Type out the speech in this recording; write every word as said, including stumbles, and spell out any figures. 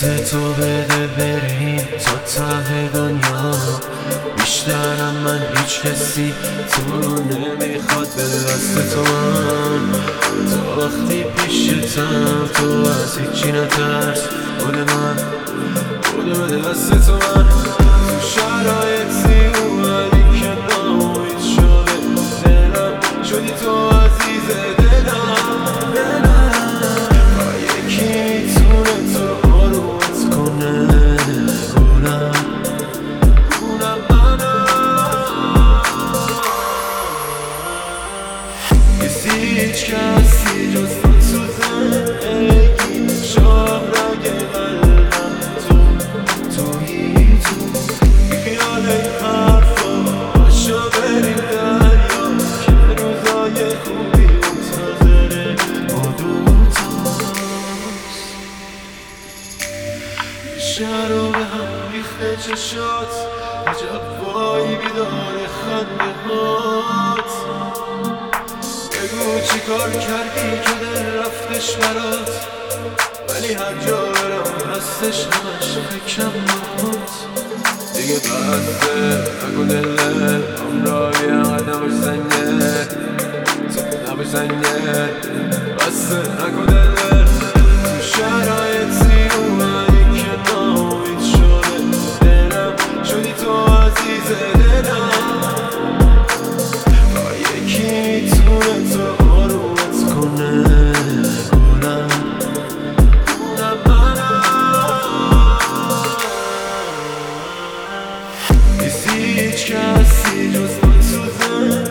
دست تو بده بریم تا ته دنیا. بیشترم من هیچ کسی تو رو نمیخواد. به دست تو من تا وقتی پیشتم تو از هیچی نترس. بوده من بوده به دست تو من تو شرایطی اومدی که ناامید شده دلم. شدی تو عزیز دلم و یکی میتونه تو آرومت کنه. اونم اونم منم. کسی هیچ کسی جز تو تو زندگی شاهرگ قلبم تو تویی تو. بیخیال این حرفا باشا بریم دریا که روزای خوبی منتظر ما دوتاست. شهر رو به هم ریخته چشات عجب وای بیدار خنده هات. بگو چی کار کردی که دل رفتش برات ولی هر جا برم هستش همش فکرم نهات. دیگه بسته نگو دله همراهی قدمش زنگه تو نبش زنگه. بسته نگو دله تو شرایطی اومدی که ناامید شده دلم. شدی تو عزیز دلم و یکی میتونه تو آرومت کنه. اونم اونم منم. کسی هیچ کسی جز تو تو زندگی